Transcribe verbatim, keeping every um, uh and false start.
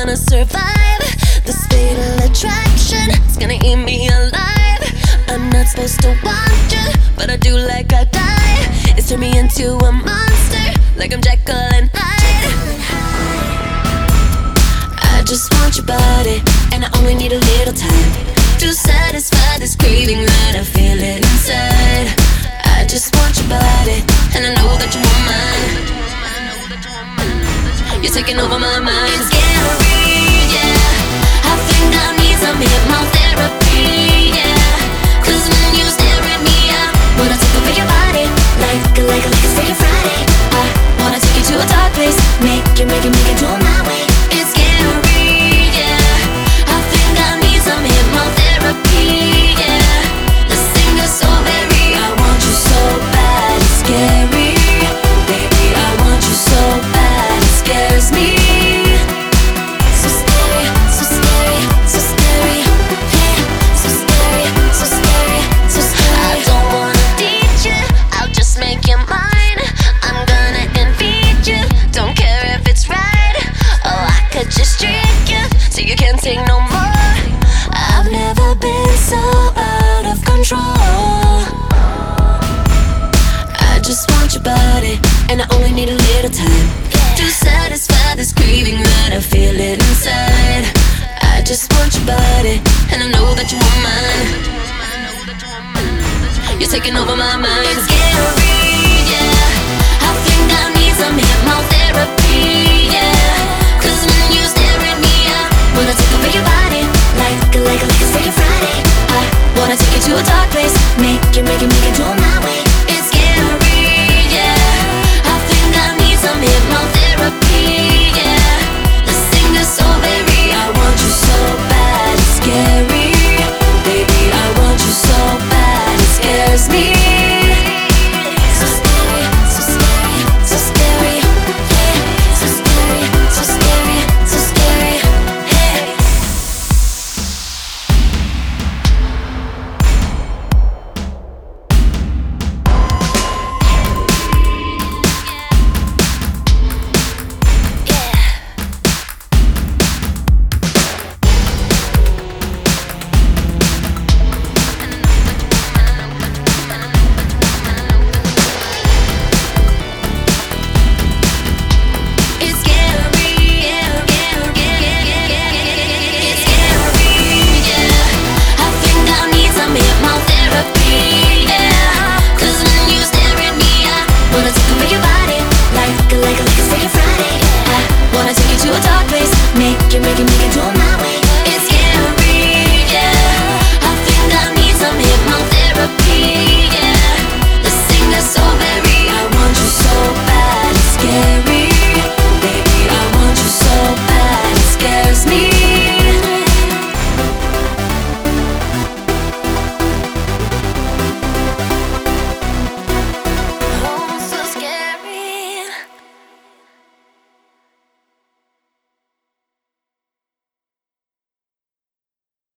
wanna survive. This fatal attraction is gonna eat me alive. I'm not supposed to want you, but I do like I die. It's turned me into a monster, like I'm Jekyll and Hyde. I just want your body, and I only need a little time to satisfy this craving that I feel it inside. I just want your body, and I know that you want mine. You're taking over my mind. It's scary, yeah. I think I need some hypnotherapy, yeah. Cause when you stare at me, I wanna take over your body, like, like, like it's Freaky Friday. I wanna take you to a dark place, make you, make you, make you do it my way. It's scary, yeah. I think I need some hypnotherapy, yeah. This thing is so very, I want you so bad, it's scary. Baby, I want you so bad, it scares me. So scary, so scary, so scary, yeah. So scary, so scary, so scary. I don't wanna teach you, I'll just make you mine. I'm gonna feed you, don't care if it's right. Oh, I could just trick you, so you can't take no more. I've never been so out of control. I just want your body, and I only need a little time to satisfy this craving that I feel it inside. I just want your body, and I know that you want mine. You're taking over my mind.